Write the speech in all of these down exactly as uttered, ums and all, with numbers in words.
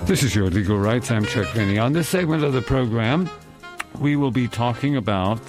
This is Your Legal Rights. I'm Chuck Finney. On this segment of the program, we will be talking about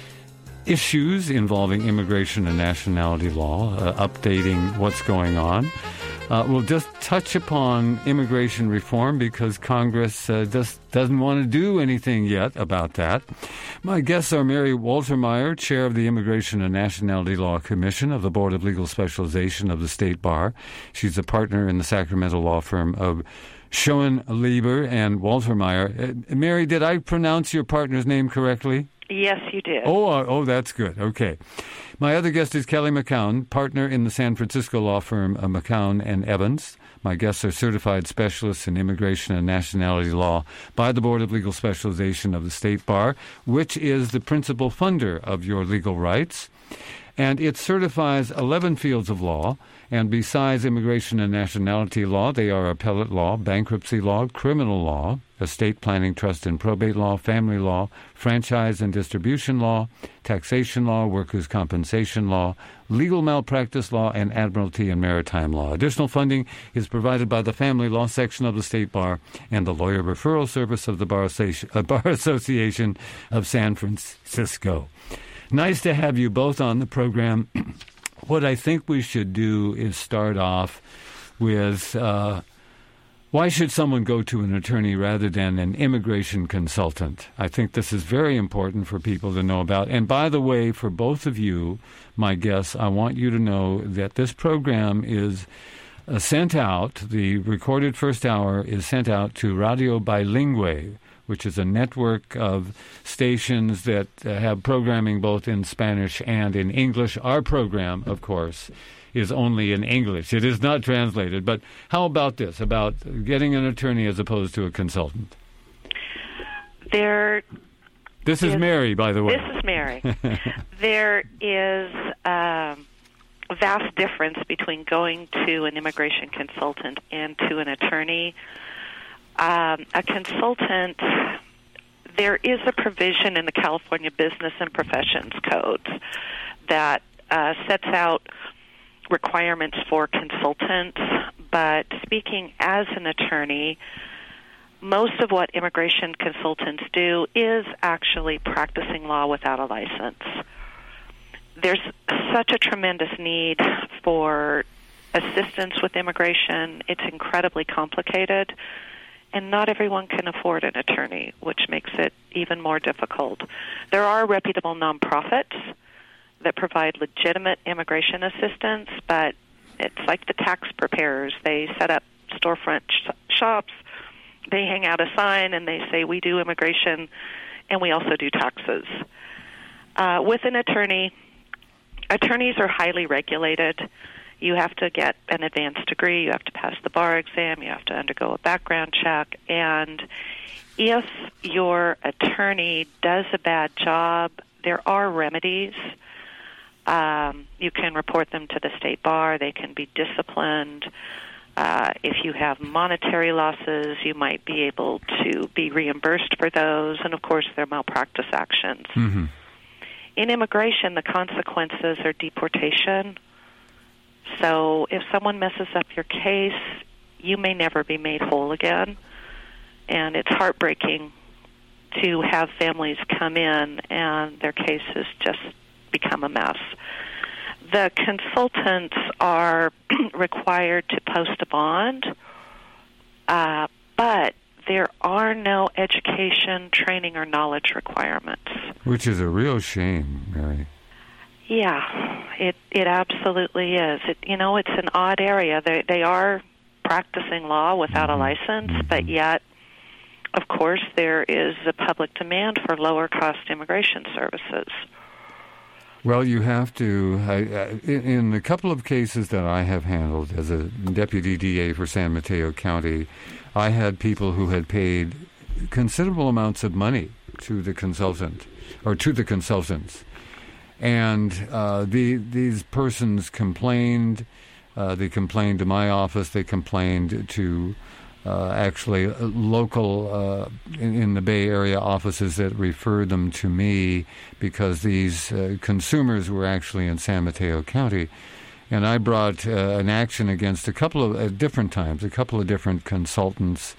issues involving immigration and nationality law, uh, updating what's going on. Uh, we'll just touch upon immigration reform because Congress uh, just doesn't want to do anything yet about that. My guests are Mary Waltermeyer, Chair of the Immigration and Nationality Law Commission of the Board of Legal Specialization of the State Bar. She's a partner in the Sacramento law firm of Schoen, Lieber, and Waltermeyer. Uh, Mary, did I pronounce your partner's name correctly? Yes, you did. Oh, uh, oh, that's good. Okay. My other guest is Kelly McCown, partner in the San Francisco law firm of McCown and Evans. My guests are certified specialists in immigration and nationality law by the Board of Legal Specialization of the State Bar, which is the principal funder of Your Legal Rights. And it certifies eleven fields of law. And besides immigration and nationality law, they are appellate law, bankruptcy law, criminal law, estate planning, trust and probate law, family law, franchise and distribution law, taxation law, workers' compensation law, legal malpractice law, and admiralty and maritime law. Additional funding is provided by the Family Law Section of the State Bar and the Lawyer Referral Service of the Bar, uh, Bar Association of San Francisco. Nice to have you both on the program. What I think we should do is start off with uh, why should someone go to an attorney rather than an immigration consultant? I think this is very important for people to know about. And by the way, for both of you, my guests, I want you to know that this program is uh, sent out, the recorded first hour is sent out to Radio Bilingue, which is a network of stations that uh, have programming both in Spanish and in English. Our program, of course, is only in English. It is not translated. But how about this, about getting an attorney as opposed to a consultant? There. This is, is Mary, by the way. This is Mary. There is um, a vast difference between going to an immigration consultant and to an attorney. Um, a consultant, there is a provision in the California Business and Professions Codes that uh, sets out requirements for consultants, but speaking as an attorney, most of what immigration consultants do is actually practicing law without a license. There's such a tremendous need for assistance with immigration. It's incredibly complicated. And not everyone can afford an attorney, which makes it even more difficult. There are reputable nonprofits that provide legitimate immigration assistance, but it's like the tax preparers. They set up storefront sh- shops, they hang out a sign, and they say, we do immigration, and we also do taxes. Uh, with an attorney, attorneys are highly regulated. You have to get an advanced degree, you have to pass the bar exam, you have to undergo a background check, and if your attorney does a bad job, there are remedies. Um, you can report them to the state bar, they can be disciplined. Uh, if you have monetary losses, you might be able to be reimbursed for those, and of course there are malpractice actions. Mm-hmm. In immigration, the consequences are deportation. So if someone messes up your case, you may never be made whole again. And it's heartbreaking to have families come in and their cases just become a mess. The consultants are required to post a bond, uh, but there are no education, training, or knowledge requirements. Which is a real shame, Mary. Yeah, it it absolutely is. It, you know, it's an odd area. They they are practicing law without mm-hmm. a license, mm-hmm. but yet, of course, there is a public demand for lower-cost immigration services. Well, you have to, I, I, in a couple of cases that I have handled as a deputy D A for San Mateo County, I had people who had paid considerable amounts of money to the consultant, or to the consultants. And uh, the, these persons complained. Uh, they complained to my office. They complained to uh, actually local uh, in, in the Bay Area offices that referred them to me because these uh, consumers were actually in San Mateo County. And I brought uh, an action against a couple of, at different times, a couple of different consultants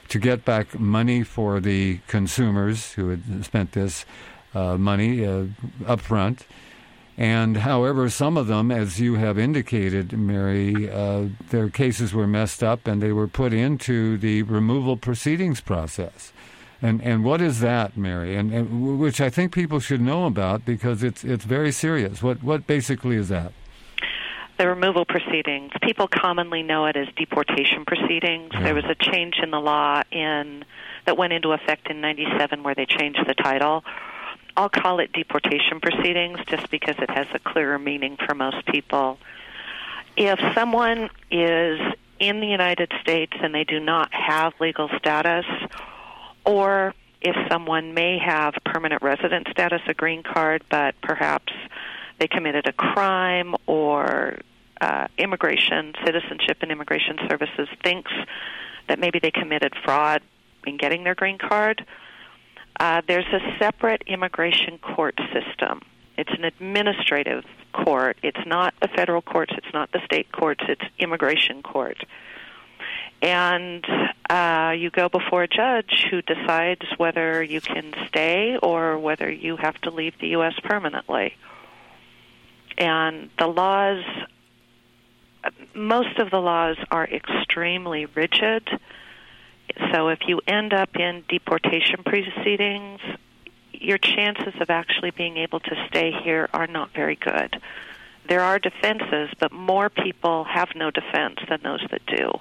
to get back money for the consumers who had spent this uh, money uh, up front. And however, some of them, as you have indicated, Mary, uh, their cases were messed up and they were put into the removal proceedings process. And and what is that, Mary? And, and which I think people should know about because it's it's very serious. What what basically is that? The removal proceedings. People commonly know it as deportation proceedings. Yeah. There was a change in the law in that went into effect in ninety-seven where they changed the title. I'll call it deportation proceedings just because it has a clearer meaning for most people. If someone is in the United States and they do not have legal status, or if someone may have permanent resident status, a green card, but perhaps they committed a crime or uh, immigration, citizenship and immigration services thinks that maybe they committed fraud in getting their green card, Uh, there's a separate immigration court system. It's an administrative court. It's not the federal courts. It's not the state courts. It's immigration court. And uh, you go before a judge who decides whether you can stay or whether you have to leave the U S permanently. And the laws, most of the laws are extremely rigid. So if you end up in deportation proceedings, your chances of actually being able to stay here are not very good. There are defenses, but more people have no defense than those that do.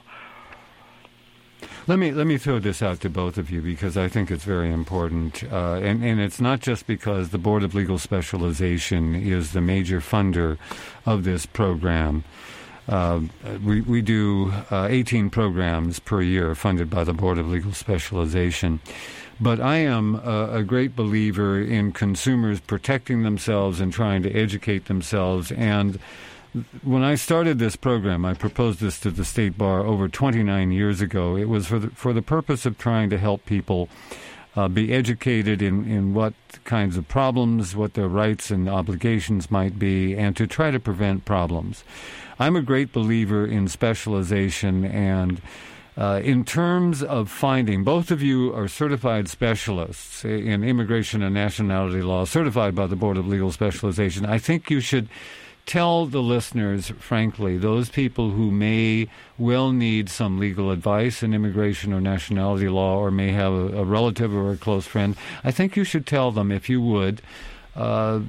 Let me let me throw this out to both of you because I think it's very important, uh, and and it's not just because the Board of Legal Specialization is the major funder of this program. Uh, we, we do uh, eighteen programs per year funded by the Board of Legal Specialization. But I am a, a great believer in consumers protecting themselves and trying to educate themselves. And when I started this program, I proposed this to the State Bar over twenty-nine years ago. It was for the, for the purpose of trying to help people uh, be educated in, in what kinds of problems, what their rights and obligations might be, and to try to prevent problems. I'm a great believer in specialization, and uh, in terms of finding, both of you are certified specialists in immigration and nationality law, certified by the Board of Legal Specialization. I think you should tell the listeners, frankly, those people who may well need some legal advice in immigration or nationality law or may have a, a relative or a close friend, I think you should tell them, if you would, uh,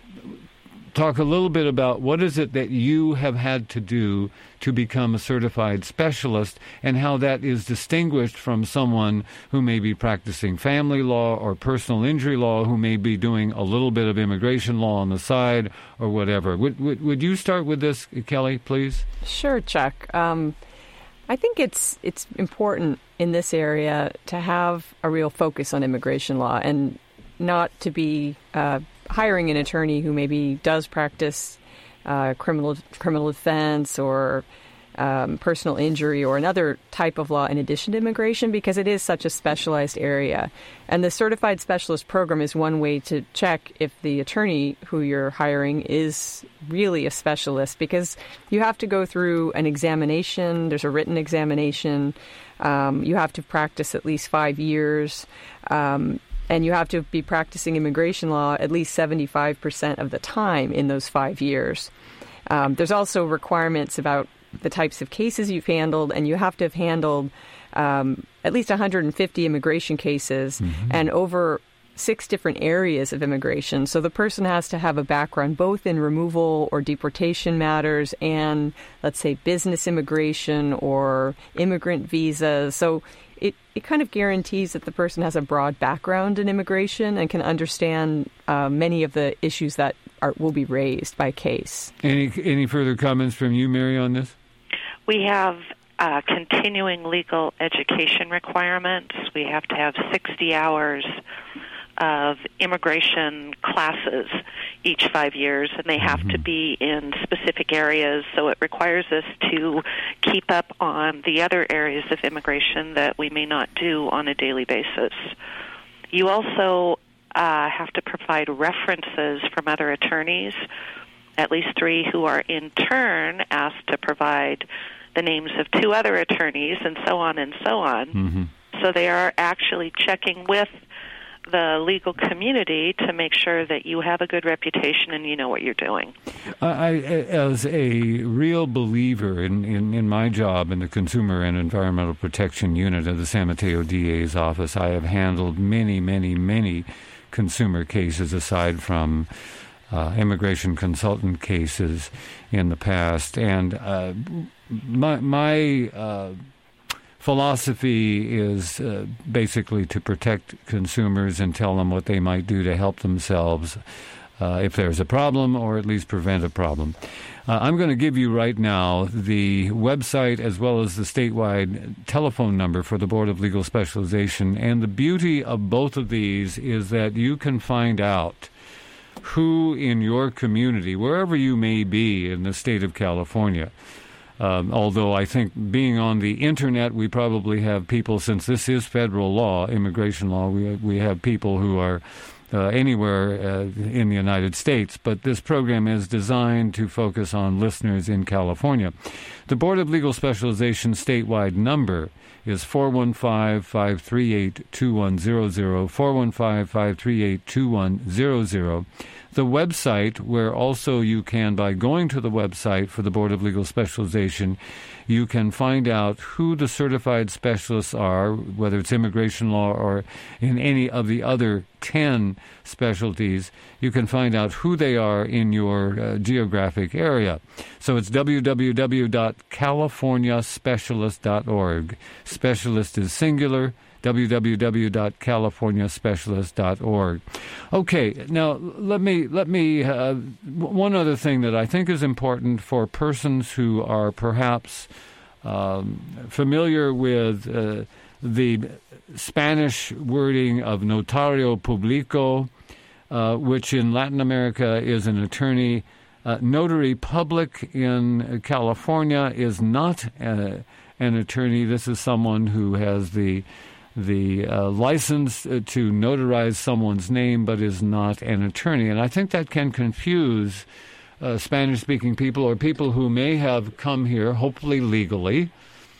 talk a little bit about what is it that you have had to do to become a certified specialist and how that is distinguished from someone who may be practicing family law or personal injury law, who may be doing a little bit of immigration law on the side or whatever. Would would, would you start with this, Kelly, please? Sure, Chuck. Um, I think it's it's important in this area to have a real focus on immigration law and not to be uh, hiring an attorney who maybe does practice uh, criminal criminal defense or um, personal injury or another type of law in addition to immigration, because it is such a specialized area. And the Certified Specialist Program is one way to check if the attorney who you're hiring is really a specialist, because you have to go through an examination. There's a written examination. Um, you have to practice at least five years. Um, And you have to be practicing immigration law at least seventy-five percent of the time in those five years. Um, there's also requirements about the types of cases you've handled, and you have to have handled um, at least one hundred fifty immigration cases mm-hmm. and over six different areas of immigration. So the person has to have a background both in removal or deportation matters and, let's say, business immigration or immigrant visas. So It, it kind of guarantees that the person has a broad background in immigration and can understand uh, many of the issues that are, will be raised by case. Any any further comments from you, Mary, on this? We have uh, continuing legal education requirements. We have to have sixty hours of immigration classes each five years, and they have mm-hmm. to be in specific areas, so it requires us to keep up on the other areas of immigration that we may not do on a daily basis. You also uh, have to provide references from other attorneys, at least three who are in turn asked to provide the names of two other attorneys, and so on and so on. Mm-hmm. So so they are actually checking with the legal community to make sure that you have a good reputation and you know what you're doing. I, as a real believer in, in, in my job in the Consumer and Environmental Protection Unit of the San Mateo D A's office, I have handled many, many, many consumer cases aside from uh, immigration consultant cases in the past. And uh, my... my uh, philosophy is uh, basically to protect consumers and tell them what they might do to help themselves uh, if there's a problem, or at least prevent a problem. Uh, I'm going to give you right now the website as well as the statewide telephone number for the Board of Legal Specialization. And the beauty of both of these is that you can find out who in your community, wherever you may be in the state of California, Um, although I think being on the Internet, we probably have people, since this is federal law, immigration law, we, we have people who are uh, anywhere uh, in the United States. But this program is designed to focus on listeners in California. The Board of Legal Specialization statewide number is four one five, five three eight, two one zero zero, four one five, five three eight, two one zero zero. The website, where also you can, by going to the website for the Board of Legal Specialization, you can find out who the certified specialists are, whether it's immigration law or in any of the other ten specialties. You can find out who they are in your uh, geographic area. So it's w w w dot california specialist dot org. Specialist is singular. w w w dot california specialist dot org. Okay, now let me let me uh, one other thing that I think is important for persons who are perhaps um, familiar with uh, the Spanish wording of notario publico, uh, which in Latin America is an attorney. Uh, notary public in California is not uh, an attorney. This is someone who has the the uh, license to notarize someone's name but is not an attorney. And I think that can confuse uh, Spanish-speaking people or people who may have come here, hopefully legally,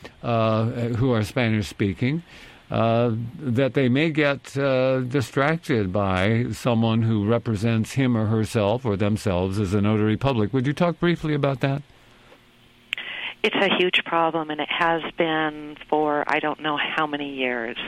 uh, who are Spanish-speaking, uh, that they may get uh, distracted by someone who represents him or herself or themselves as a notary public. Would you talk briefly about that? It's a huge problem, and it has been for I don't know how many years.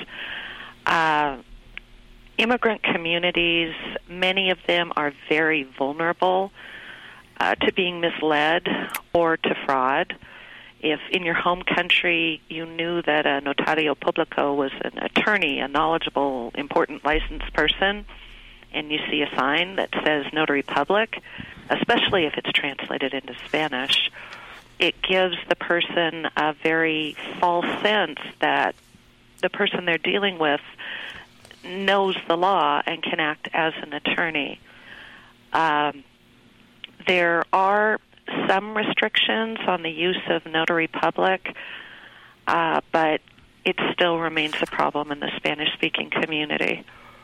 Uh, immigrant communities, many of them are very vulnerable uh, to being misled or to fraud. If in your home country you knew that a notario publico was an attorney, a knowledgeable, important licensed person, and you see a sign that says notary public, especially if it's translated into Spanish, it gives the person a very false sense that the person they're dealing with knows the law and can act as an attorney. Um, there are some restrictions on the use of notary public, uh, but it still remains a problem in the Spanish-speaking community.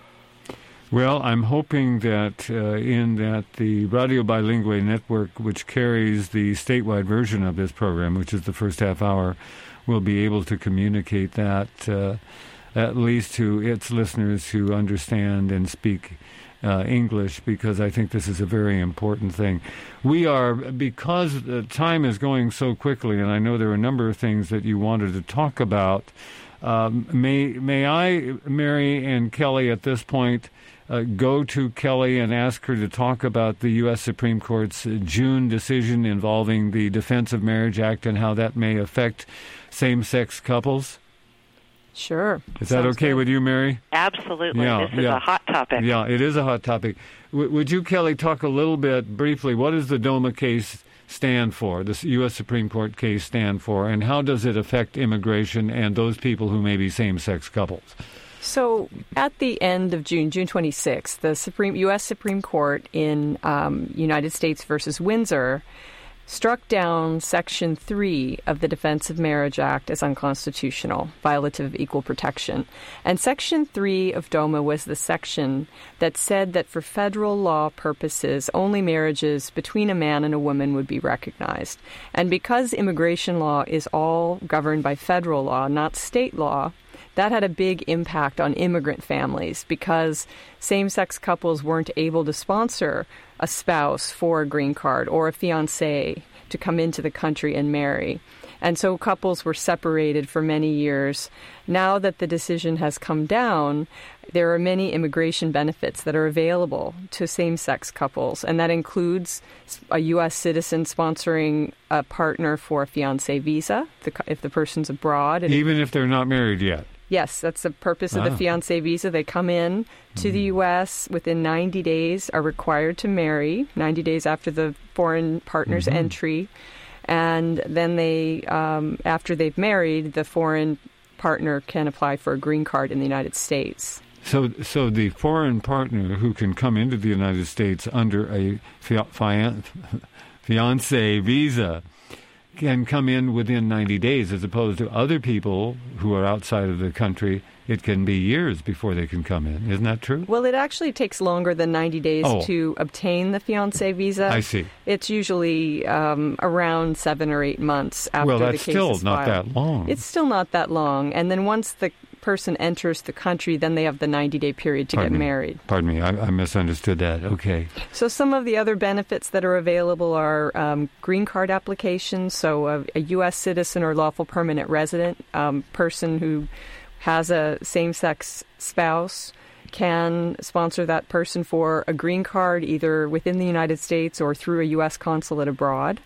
Well, I'm hoping that uh, in that the Radio Bilingue Network, which carries the statewide version of this program, which is the first half hour, will be able to communicate that uh, at least to its listeners who understand and speak uh, English, because I think this is a very important thing. We are, because the time is going so quickly, and I know there are a number of things that you wanted to talk about, um, may, may I, Mary and Kelly, at this point, Uh, go to Kelly and ask her to talk about the U S Supreme Court's June decision involving the Defense of Marriage Act and how that may affect same-sex couples? Sure. Is that Sounds okay good. with you, Mary? Absolutely. Yeah, this is yeah. a hot topic. Yeah, it is a hot topic. W- would you, Kelly, talk a little bit briefly, what does the DOMA case stand for, the U S Supreme Court case stand for, and how does it affect immigration and those people who may be same-sex couples? So at the end of June, June twenty-sixth, the Supreme U S Supreme Court in um, United States versus Windsor struck down Section three of the Defense of Marriage Act as unconstitutional, violative of equal protection. And Section three of DOMA was the section that said that for federal law purposes, only marriages between a man and a woman would be recognized. And because immigration law is all governed by federal law, not state law, that had a big impact on immigrant families because same-sex couples weren't able to sponsor a spouse for a green card or a fiancé to come into the country and marry. And so couples were separated for many years. Now that the decision has come down, there are many immigration benefits that are available to same-sex couples, and that includes a U S citizen sponsoring a partner for a fiancé visa if the person's abroad. And even if they're not married yet? Yes, that's the purpose of ah. the fiancé visa. They come in to mm. the U S within ninety days, are required to marry, ninety days after the foreign partner's mm-hmm. entry. And then they, um, after they've married, the foreign partner can apply for a green card in the United States. So, so the foreign partner who can come into the United States under a fi- fian- fiancé visa can come in within ninety days, as opposed to other people who are outside of the country. It can be years before they can come in. Isn't that true? Well, it actually takes longer than ninety days oh. to obtain the fiancé visa. I see. It's usually um, around seven or eight months after well, the case is filed. Well, that's still not that long. It's still not that long. And then once the person enters the country, then they have the ninety-day period to Pardon get me. married. Pardon me, I, I misunderstood that. Okay. So some of the other benefits that are available are um, green card applications. So a, a U S citizen or lawful permanent resident um, person who has a same-sex spouse can sponsor that person for a green card either within the United States or through a U S consulate abroad.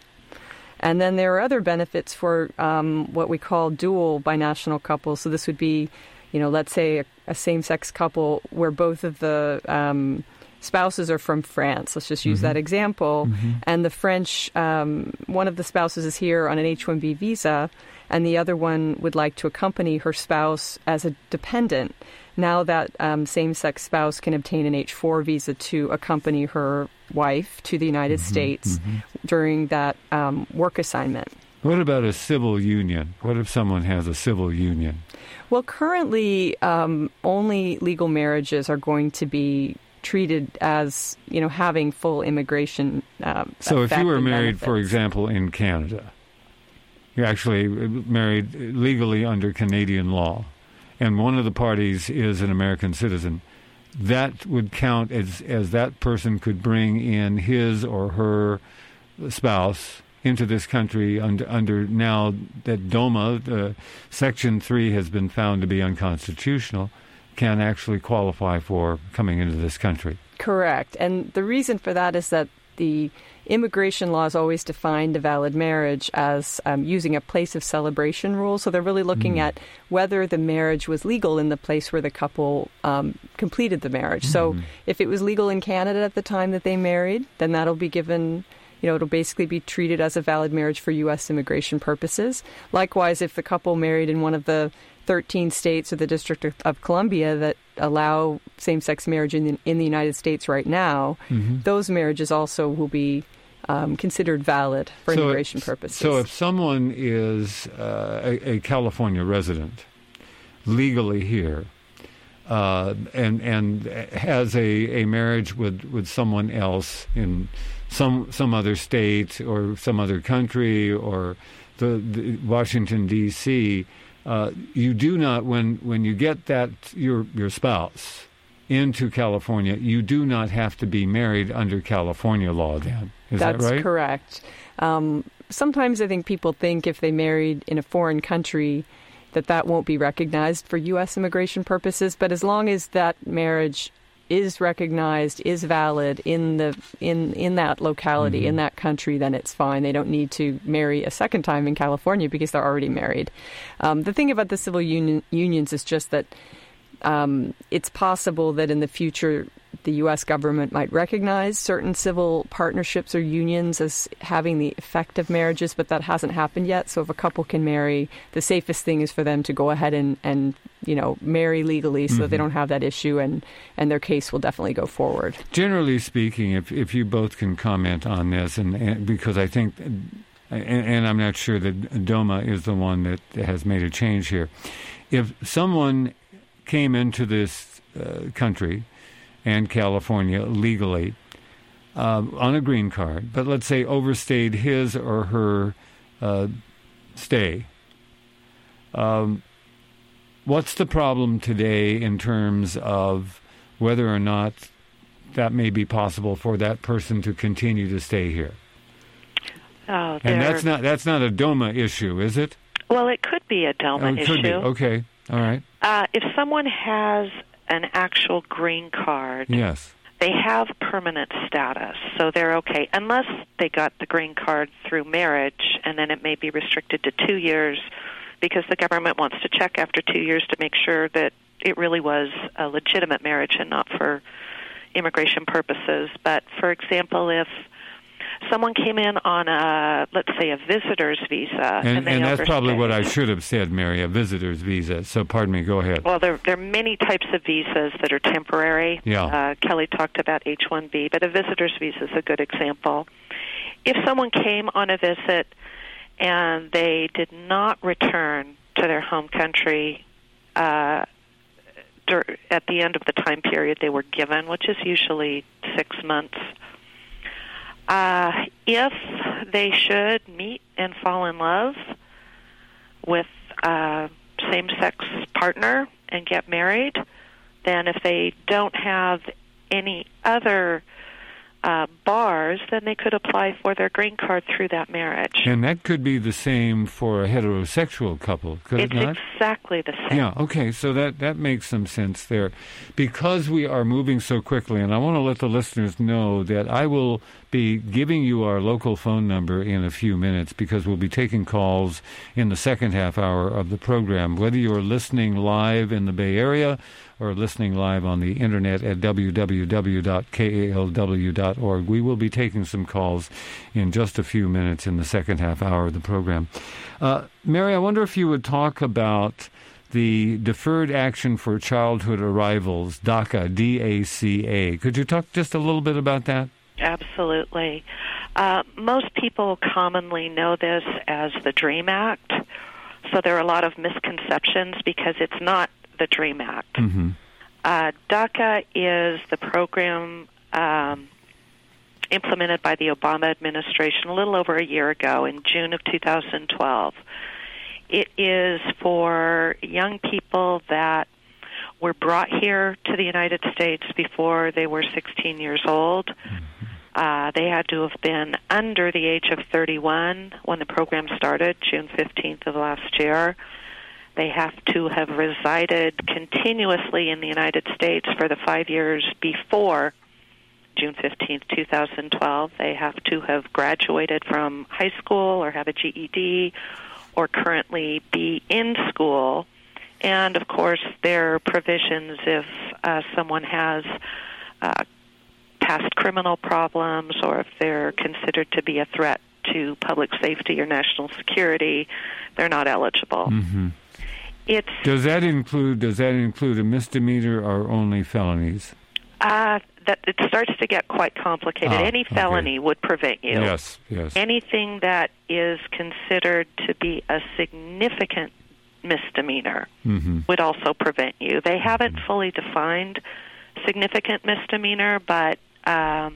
And then there are other benefits for um, what we call dual binational couples. So this would be, you know, let's say a, a same-sex couple where both of the um, spouses are from France. Let's just use mm-hmm. that example. Mm-hmm. And the French, um, one of the spouses is here on an H one B visa, and the other one would like to accompany her spouse as a dependent. Now that um, same-sex spouse can obtain an H four visa to accompany her wife to the United mm-hmm, States mm-hmm. during that um, work assignment. What about a civil union? What if someone has a civil union? Well, currently, um, only legal marriages are going to be treated as, you know, having full immigration um, So if you were married, benefits. for example, in Canada, you're actually married legally under Canadian law, and one of the parties is an American citizen, that would count as, as that person could bring in his or her spouse into this country under, under now that DOMA, uh, Section three, has been found to be unconstitutional, can actually qualify for coming into this country. Correct. And the reason for that is that the immigration laws always defined a valid marriage as um, using a place of celebration rule. So they're really looking mm. at whether the marriage was legal in the place where the couple um, completed the marriage. Mm. So if it was legal in Canada at the time that they married, then that'll be given, you know, it'll basically be treated as a valid marriage for U S immigration purposes. Likewise, if the couple married in one of the thirteen states or the District of Columbia that allow same-sex marriage in the, in the United States right now, mm-hmm. those marriages also will be um, considered valid for so immigration it, purposes. So if someone is uh, a, a California resident legally here uh, and and has a, a marriage with, with someone else in some some other state or some other country or the, the Washington, D C, Uh, you do not, when, when you get that your your spouse into California, you do not have to be married under California law then. Is That's that right? That's correct. Um, sometimes I think people think if they married in a foreign country that that won't be recognized for U S immigration purposes, but as long as that marriage is recognized, is valid in the in in that locality, mm-hmm. in that country, then it's fine. They don't need to marry a second time in California because they're already married. Um, the thing about the civil union, unions is just that um, it's possible that in the future the U S government might recognize certain civil partnerships or unions as having the effect of marriages, but that hasn't happened yet. So if a couple can marry, the safest thing is for them to go ahead and, and you know, marry legally so mm-hmm. that they don't have that issue, and, and their case will definitely go forward. Generally speaking, if if you both can comment on this, and, and because I think, and, and I'm not sure that DOMA is the one that has made a change here. If someone came into this uh, country and California legally uh, on a green card, but let's say overstayed his or her uh, stay, um, what's the problem today in terms of whether or not that may be possible for that person to continue to stay here? Oh, and that's not that's not a DOMA issue, is it? Well, it could be a DOMA oh, it issue. Could be. Okay, all right. Uh, if someone has an actual green card, yes, they have permanent status, so they're okay, unless they got the green card through marriage, and then it may be restricted to two years because the government wants to check after two years to make sure that it really was a legitimate marriage and not for immigration purposes. But, for example, if someone came in on a, let's say, a visitor's visa. And, And, they and that's probably what I overstayed. should have said, Mary, a visitor's visa. So pardon me, go ahead. Well, there, there are many types of visas that are temporary. Yeah. Uh, Kelly talked about H one B, but a visitor's visa is a good example. If someone came on a visit and they did not return to their home country uh, dur- at the end of the time period they were given, which is usually six months, Uh, if they should meet and fall in love with a same-sex partner and get married, then if they don't have any other uh, bars, then they could apply for their green card through that marriage. And that could be the same for a heterosexual couple, could it's it not? exactly the same. Yeah, okay, so that, that makes some sense there. Because we are moving so quickly, and I want to let the listeners know that I will be giving you our local phone number in a few minutes because we'll be taking calls in the second half hour of the program. Whether you're listening live in the Bay Area or listening live on the internet at w w w dot k a l w dot org, we will be taking some calls in just a few minutes in the second half hour of the program. Uh, Mary, I wonder if you would talk about the Deferred Action for Childhood Arrivals, DACA, D A C A. Could you talk just a little bit about that? Absolutely. Uh, most people commonly know this as the DREAM Act, so there are a lot of misconceptions because it's not the DREAM Act. Mm-hmm. Uh, DACA is the program um, implemented by the Obama administration a little over a year ago in June of two thousand twelve. It is for young people that were brought here to the United States before they were sixteen years old. Mm-hmm. Uh, they had to have been under the age of thirty-one when the program started, June fifteenth of last year. They have to have resided continuously in the United States for the five years before June fifteenth, two thousand twelve. They have to have graduated from high school or have a G E D or currently be in school. And, of course, there are provisions if uh, someone has uh, past criminal problems or if they're considered to be a threat to public safety or national security, they're not eligible. Mm-hmm. It's, does that include does that include a misdemeanor or only felonies? Uh, that it starts to get quite complicated. Ah, Any felony okay. would prevent you. Yes, yes. Anything that is considered to be a significant misdemeanor mm-hmm. would also prevent you. They haven't mm-hmm. fully defined significant misdemeanor, but um,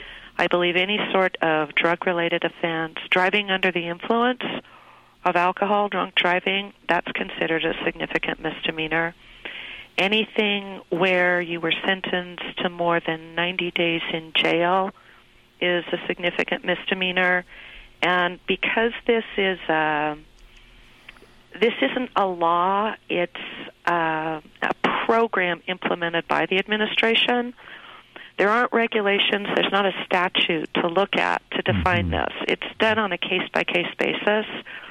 I believe any sort of drug-related offense, driving under the influence of alcohol, drunk driving, that's considered a significant misdemeanor. Anything where you were sentenced to more than ninety days in jail is a significant misdemeanor. And because this is a, this isn't a law, it's a, a program implemented by the administration. There aren't regulations. There's not a statute to look at to define mm-hmm. this. It's done on a case-by-case basis.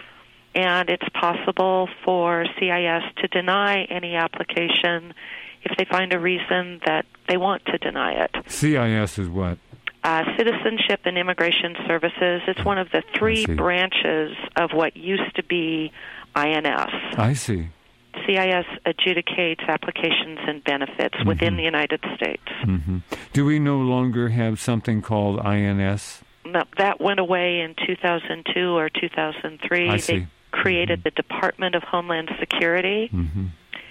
And it's possible for C I S to deny any application if they find a reason that they want to deny it. C I S is what? Uh, Citizenship and Immigration Services. It's one of the three branches of what used to be I N S. I see. C I S adjudicates applications and benefits mm-hmm. within the United States. Mm-hmm. Do we no longer have something called I N S? No, that went away in two thousand two or two thousand three. I see. They created mm-hmm. the Department of Homeland Security, mm-hmm.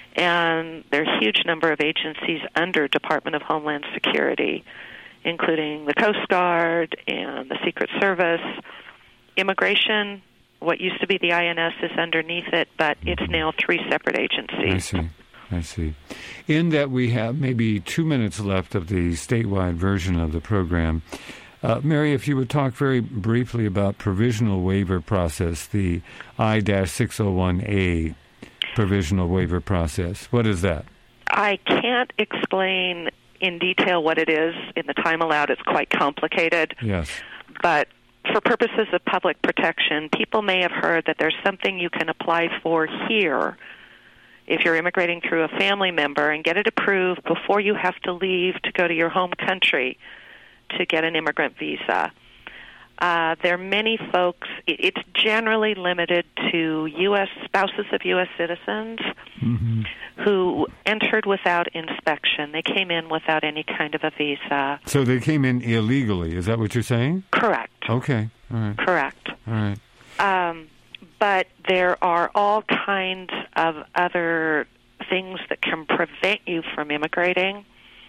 and there's a huge number of agencies under Department of Homeland Security, including the Coast Guard and the Secret Service. Immigration What used to be the I N S is underneath it, but it's now three separate agencies. I see. I see. In that we have maybe two minutes left of the statewide version of the program, uh, Mary, if you would talk very briefly about provisional waiver process, the I six oh one A provisional waiver process. What is that? I can't explain in detail what it is. In the time allowed, it's quite complicated. Yes. But for purposes of public protection, people may have heard that there's something you can apply for here if you're immigrating through a family member and get it approved before you have to leave to go to your home country to get an immigrant visa. Uh, there are many folks, it's generally limited to U S spouses of U S citizens mm-hmm. who entered without inspection. They came in without any kind of a visa. So they came in illegally, is that what you're saying? Correct. Okay, all right. Correct. All right. Um, but there are all kinds of other things that can prevent you from immigrating.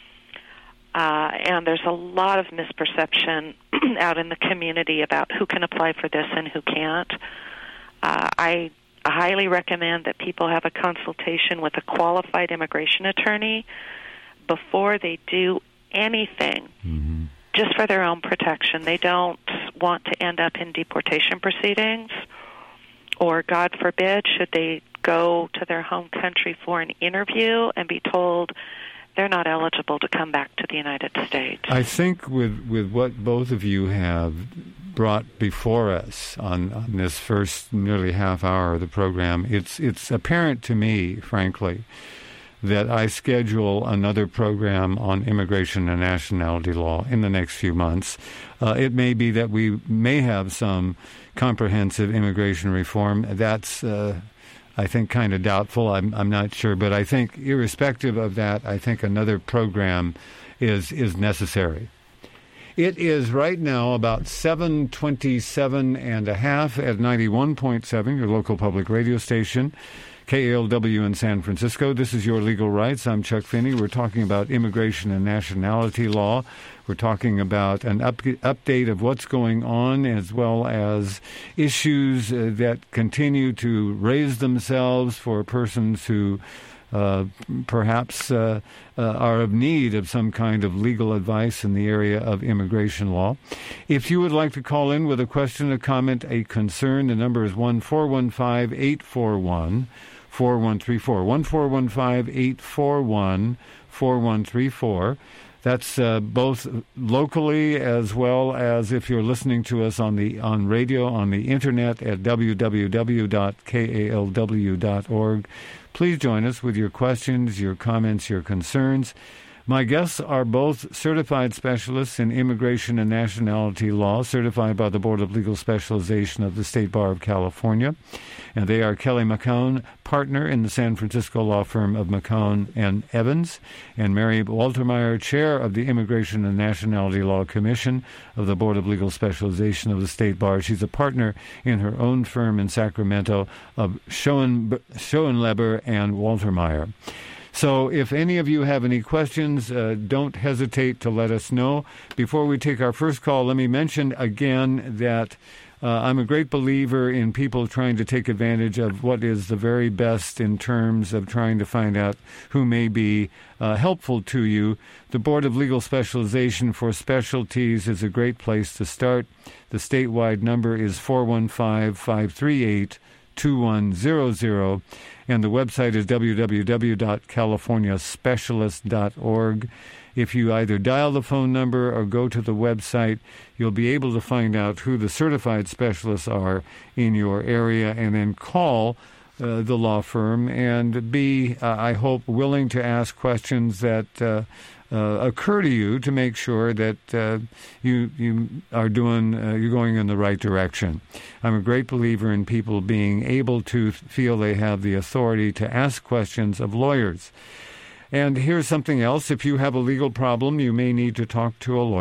Uh, and there's a lot of misperception out in the community about who can apply for this and who can't. Uh, I highly recommend that people have a consultation with a qualified immigration attorney before they do anything, mm-hmm. just for their own protection. They don't want to end up in deportation proceedings, or, God forbid, should they go to their home country for an interview and be told they're not eligible to come back to the United States. I think with with what both of you have brought before us on, on this first nearly half hour of the program, it's it's apparent to me, frankly, that I schedule another program on immigration and nationality law in the next few months. Uh, it may be that we may have some comprehensive immigration reform. That's uh, I think kind of doubtful. I'm I'm not sure, but I think irrespective of that, I think another program is is necessary. It is right now about seven twenty-seven and a half at ninety-one point seven, your local public radio station, K A L W in San Francisco. This is Your Legal Rights. I'm Chuck Finney. We're talking about immigration and nationality law. We're talking about an up, update of what's going on, as well as issues uh, that continue to raise themselves for persons who uh, perhaps uh, uh, are of need of some kind of legal advice in the area of immigration law. If you would like to call in with a question, a comment, a concern, the number is one four one five, eight four one, four one three four. one four one five, eight four one, four one three four. That's uh, both locally as well as if you're listening to us on the on radio, on the internet at w w w dot k a l w dot org. Please join us with your questions, your comments, your concerns. My guests are both certified specialists in immigration and nationality law, certified by the Board of Legal Specialization of the State Bar of California. And they are Kelly McCone, partner in the San Francisco law firm of McCone and Evans, and Mary Waltermeyer, chair of the Immigration and Nationality Law Commission of the Board of Legal Specialization of the State Bar. She's a partner in her own firm in Sacramento of Schoen, Schoenleber and Waltermeyer. So if any of you have any questions, uh, don't hesitate to let us know. Before we take our first call, let me mention again that uh, I'm a great believer in people trying to take advantage of what is the very best in terms of trying to find out who may be uh, helpful to you. The Board of Legal Specialization for Specialties is a great place to start. The statewide number is four one five, five three eight, two one zero zero. And the website is w w w dot california specialist dot org. If you either dial the phone number or go to the website, you'll be able to find out who the certified specialists are in your area, and then call uh, the law firm and be, uh, I hope, willing to ask questions that uh, uh, occur to you to make sure that uh, you you are doing uh, you're going in the right direction. I'm a great believer in people being able to feel they have the authority to ask questions of lawyers. And here's something else. If you have a legal problem, you may need to talk to a lawyer.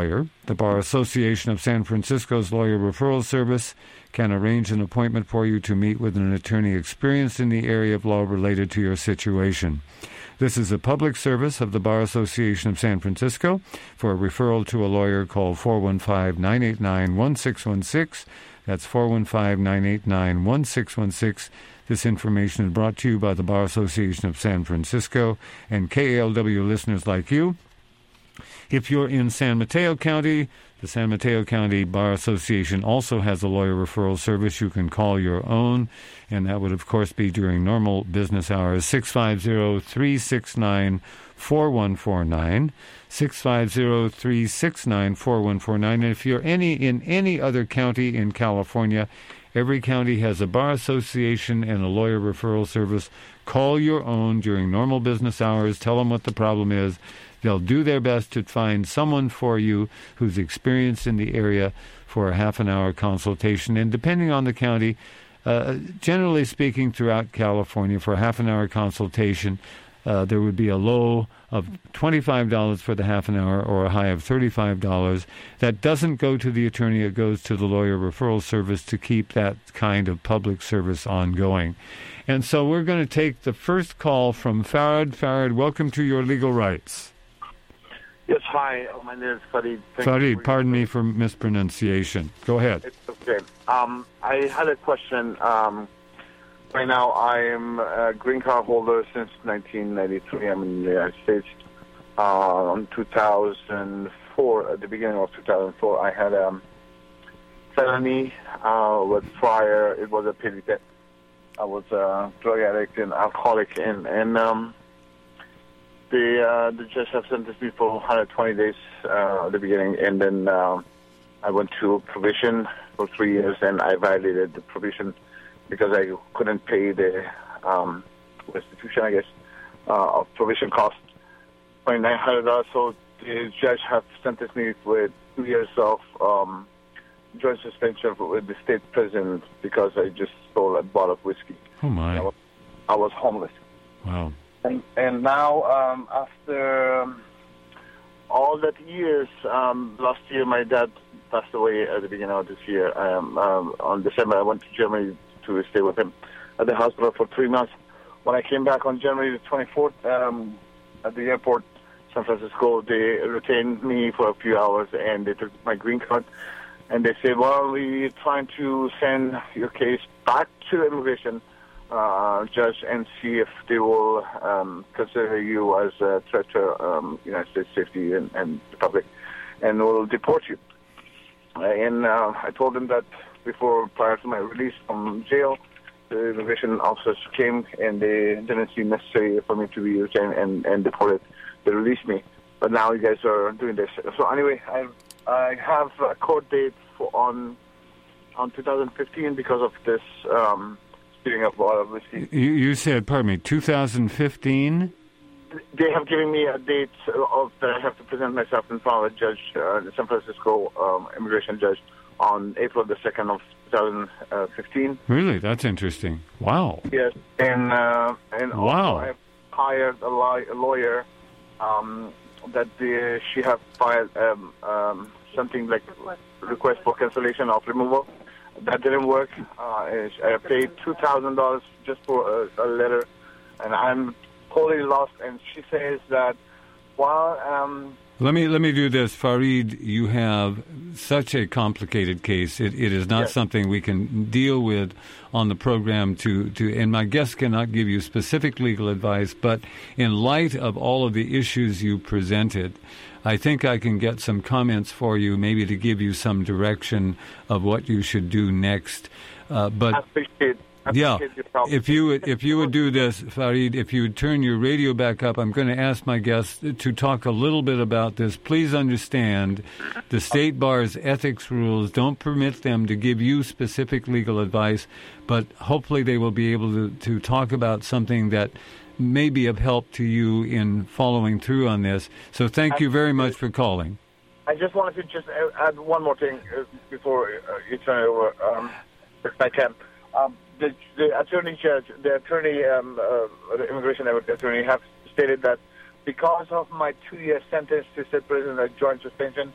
The Bar Association of San Francisco's Lawyer Referral Service can arrange an appointment for you to meet with an attorney experienced in the area of law related to your situation. This is a public service of the Bar Association of San Francisco. For a referral to a lawyer, call four one five, nine eight nine, one six one six. That's four one five, nine eight nine, one six one six. This information is brought to you by the Bar Association of San Francisco and K A L W listeners like you. If you're in San Mateo County, the San Mateo County Bar Association also has a lawyer referral service. You can call your own, and that would, of course, be during normal business hours, six five zero, three six nine, four one four nine, six five zero, three six nine, four one four nine. And if you're any in any other county in California, every county has a bar association and a lawyer referral service. Call your own during normal business hours. Tell them what the problem is. They'll do their best to find someone for you who's experienced in the area for a half an hour consultation. And depending on the county, uh, generally speaking, throughout California, for a half an hour consultation, uh, there would be a low of twenty-five dollars for the half an hour or a high of thirty-five dollars. That doesn't go to the attorney. It goes to the lawyer referral service to keep that kind of public service ongoing. And so we're going to take the first call from Farid. Farid, welcome to Your Legal Rights. Yes, hi. My name is Farid. Thank Farid, pardon me for mispronunciation. Go ahead. It's okay. Um, I had a question. Um, right now, I am a green card holder since nineteen ninety-three. I'm in the United States. Uh, in two thousand four, at the beginning of two thousand four, I had a um, felony uh, with prior. It was a pity that I was a drug addict and alcoholic, and and um, the uh, the judge have sentenced me for one hundred twenty days uh, at the beginning, and then uh, I went to probation for three years, and I violated the probation because I couldn't pay the um, restitution, I guess, uh, of probation cost, twenty-nine hundred dollars. So the judge have sentenced me with two years of um, joint suspension with the state prison because I just stole a bottle of whiskey. Oh, my. I was, I was homeless. Wow. And, and now, um, after um, all that years, um, last year my dad passed away at the beginning of this year. Um, um, on December, I went to Germany to stay with him at the hospital for three months. When I came back on January the twenty-fourth um, at the airport, San Francisco, they retained me for a few hours, and they took my green card. And they said, well, we're trying to send your case back to immigration uh, judge and see if they will um, consider you as a threat to um, United States safety and, and the public, and will deport you. Uh, and uh, I told them that before, prior to my release from jail, the immigration officers came and they didn't seem necessary for me to be retained and, and deported. They released me. But now you guys are doing this. So anyway, I I have a court date for on on two thousand fifteen because of this um, speeding up law. Obviously, You, you said, pardon me, two thousand fifteen? They have given me a date of that I have to present myself in front of a judge, uh, the San Francisco um, immigration judge, on April the second of two thousand fifteen. Really? That's interesting. Wow. Yes, and uh, and Wow. also I hired a, law- a lawyer um, that the, she have filed um, um, something like request for cancellation of removal. That didn't work. Uh, I paid two thousand dollars just for a, a letter, and I'm totally lost. And she says that while um, Let me let me do this, Farid. You have such a complicated case. It, it is not Yes. something we can deal with on the program. To, to and my guest cannot give you specific legal advice. But in light of all of the issues you presented, I think I can get some comments for you, maybe to give you some direction of what you should do next. Uh, but I appreciate. I yeah, appreciate your help. if you would, if you would do this, Farid, if you would turn your radio back up, I'm going to ask my guests to talk a little bit about this. Please understand, the State Bar's ethics rules don't permit them to give you specific legal advice, but hopefully they will be able to, to talk about something that may be of help to you in following through on this. So thank you very much for calling. I just wanted to just add one more thing uh, before uh, you turn it over, um, if I can. Um, the, the attorney judge, the attorney, um, uh, the immigration attorney, have stated that because of my two-year sentence to state prison and joint suspension,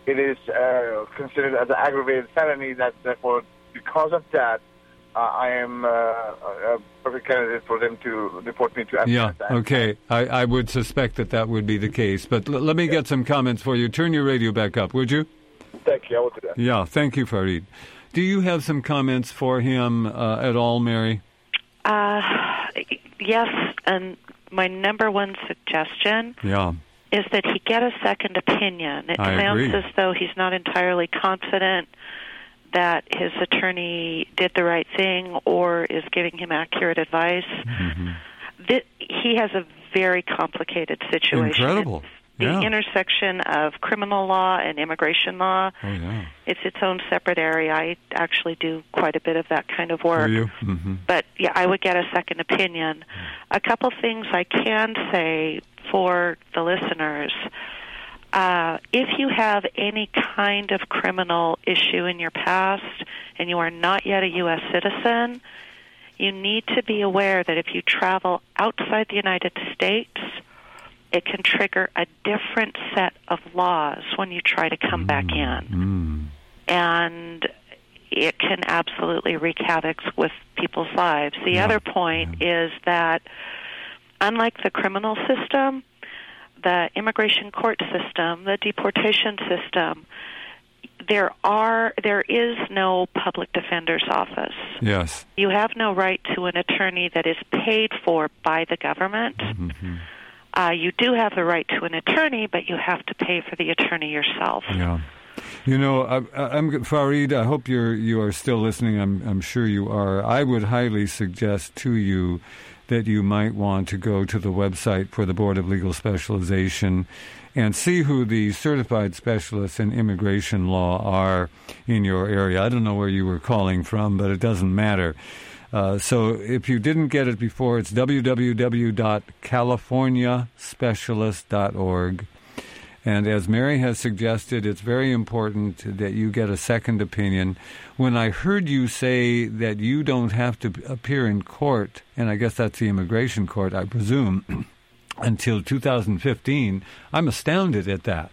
it is uh, considered as an aggravated felony. That therefore, because of that, uh, I am uh, a perfect candidate for them to deport me to Afghanistan. Yeah, okay. I, I would suspect that that would be the case. But l- let me yeah. get some comments for you. Turn your radio back up, would you? Thank you. I will do that. Yeah, thank you, Farid. Do you have some comments for him uh, at all, Mary? Uh, yes, and my number one suggestion yeah. is that he get a second opinion. It I sounds agree. as though he's not entirely confident that his attorney did the right thing or is giving him accurate advice. Mm-hmm. This, he has a very complicated situation. Incredible. It's the yeah. intersection of criminal law and immigration law. Oh, yeah. It's its own separate area. I actually do quite a bit of that kind of work. Do you? Mm-hmm. But, yeah, I would get a second opinion. A couple things I can say for the listeners. Uh, if you have any kind of criminal issue in your past and you are not yet a U S citizen, you need to be aware that if you travel outside the United States, it can trigger a different set of laws when you try to come mm, back in. Mm. And it can absolutely wreak havoc with people's lives. The yeah. other point yeah. is that unlike the criminal system, the immigration court system, the deportation system, there are there is no public defender's office. Yes. You have no right to an attorney that is paid for by the government. Mm-hmm. Uh, you do have the right to an attorney, but you have to pay for the attorney yourself. Yeah. You know, I, I'm Farid. I hope you're you are still listening. I'm I'm sure you are. I would highly suggest to you that you might want to go to the website for the Board of Legal Specialization and see who the certified specialists in immigration law are in your area. I don't know where you were calling from, but it doesn't matter. Uh, so if you didn't get it before, it's w w w dot california specialist dot org. And as Mary has suggested, it's very important that you get a second opinion. When I heard you say that you don't have to appear in court, and I guess that's the immigration court, I presume, until two thousand fifteen, I'm astounded at that.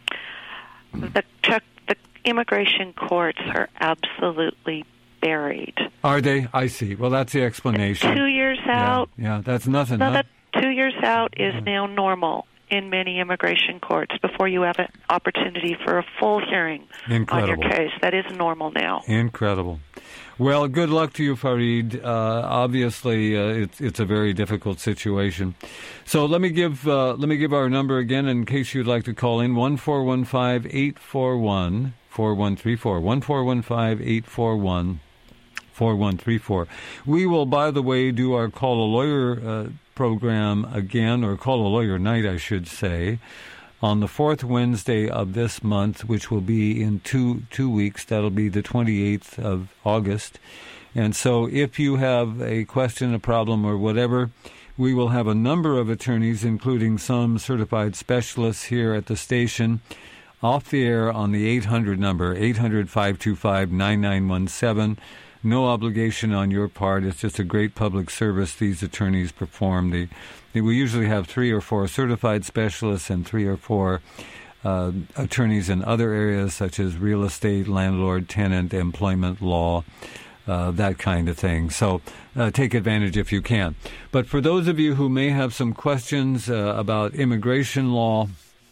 The, the immigration courts are absolutely buried. Are they? I see. Well, that's the explanation. Two years out. Yeah, yeah that's nothing. No, huh? that two years out is yeah. now normal in many immigration courts before you have an opportunity for a full hearing Incredible. on your case. That is normal now. Incredible. Well, good luck to you, Farid. Uh, obviously, uh, it's it's a very difficult situation. So let me give uh, let me give our number again in case you'd like to call in: one four one five eight four one four one three four one four one five eight four one four one three four. We will, by the way, do our Call a Lawyer uh, program again, or Call a Lawyer night, I should say, on the fourth Wednesday of this month, which will be in two two weeks. That'll be the twenty-eighth of August. And so if you have a question, a problem, or whatever, we will have a number of attorneys, including some certified specialists here at the station, off the air on the eight hundred number, eight hundred, five two five, nine nine one seven. No obligation on your part. It's just a great public service these attorneys perform. They, they, we usually have three or four certified specialists and three or four uh, attorneys in other areas such as real estate, landlord, tenant, employment law, uh, that kind of thing. So uh, take advantage if you can. But for those of you who may have some questions uh, about immigration law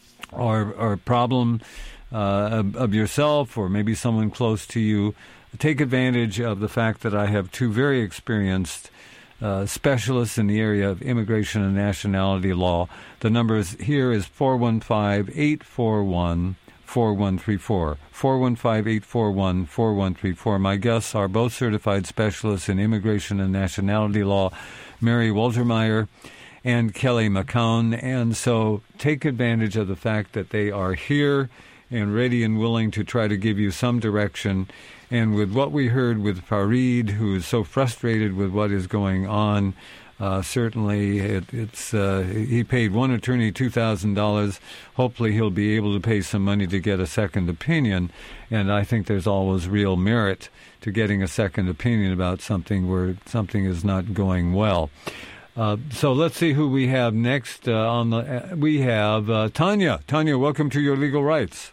or, or a problem uh, of, of yourself or maybe someone close to you, take advantage of the fact that I have two very experienced uh, specialists in the area of immigration and nationality law. The number is, here is four one five, eight four one, four one three four. four one five, eight four one, four one three four. My guests are both certified specialists in immigration and nationality law, Mary Woltermeyer and Kelly McCown. And so take advantage of the fact that they are here and ready and willing to try to give you some direction. And with what we heard with Farid, who is so frustrated with what is going on, uh, certainly it, it's uh, he paid one attorney two thousand dollars. Hopefully he'll be able to pay some money to get a second opinion. And I think there's always real merit to getting a second opinion about something where something is not going well. Uh, so let's see who we have next uh, on the. Uh, we have uh, Tanya. Tanya, welcome to Your Legal Rights.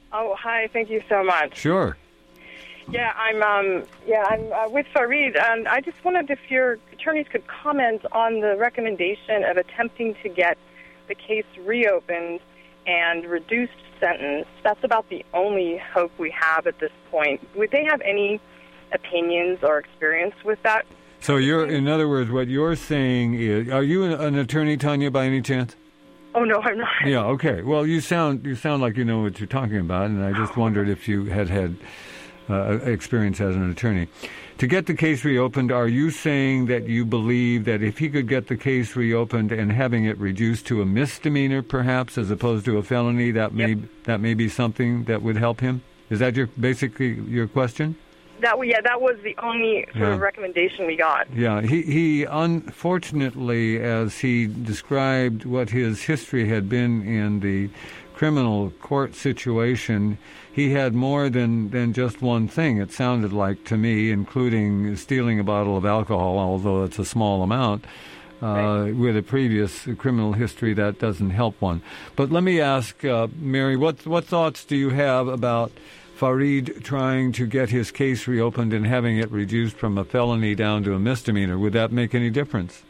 Oh, hi. Thank you so much. Sure. Yeah, I'm. Um, yeah, I'm uh, with Fareed, and I just wondered if your attorneys could comment on the recommendation of attempting to get the case reopened and reduced sentence. That's about the only hope we have at this point. Would they have any opinions or experience with that? So you're, in other words, what you're saying is, are you an, an attorney, Tanya, by any chance? Oh no, I'm not. Yeah. Okay. Well, you sound you sound like you know what you're talking about, and I just wondered if you had had uh, experience as an attorney. To get the case reopened, are you saying that you believe that if he could get the case reopened and having it reduced to a misdemeanor, perhaps, as opposed to a felony, that may Yep. that may be something that would help him? Is that your basically your question? That yeah, that was the only sort Yeah. of recommendation we got. Yeah, he, he unfortunately, as he described what his history had been in the criminal court situation, he had more than, than just one thing, it sounded like to me, including stealing a bottle of alcohol, although it's a small amount. Uh, Right. With a previous criminal history, that doesn't help one. But let me ask, uh, Mary, what what thoughts do you have about Fareed trying to get his case reopened and having it reduced from a felony down to a misdemeanor? Would that make any difference?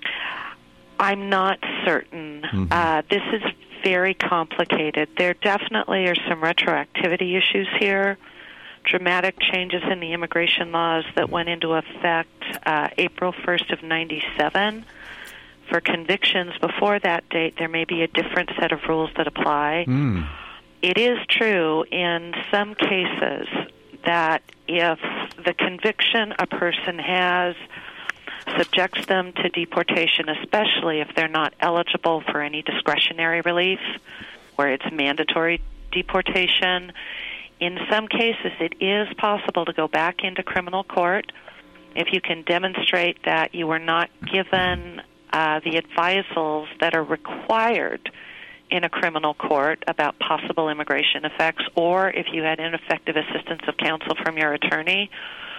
I'm not certain. Mm-hmm. Uh, this is very complicated. There definitely are some retroactivity issues here. Dramatic changes in the immigration laws that went into effect uh, April first of ninety-seven. For convictions before that date, there may be a different set of rules that apply. Mm. It is true in some cases that if the conviction a person has subjects them to deportation, especially if they're not eligible for any discretionary relief, where it's mandatory deportation, in some cases it is possible to go back into criminal court if you can demonstrate that you were not given uh, the advisals that are required in a criminal court about possible immigration effects, or if you had ineffective assistance of counsel from your attorney.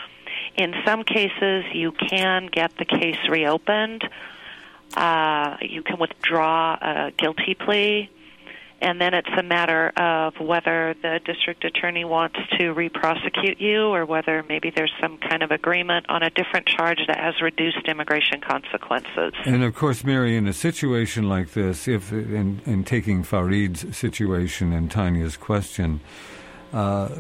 In some cases, you can get the case reopened. Uh, you can withdraw a guilty plea, and then it's a matter of whether the district attorney wants to re-prosecute you or whether maybe there's some kind of agreement on a different charge that has reduced immigration consequences. And of course, Mary, in a situation like this, if in, in taking Fareed's situation and Tanya's question, uh,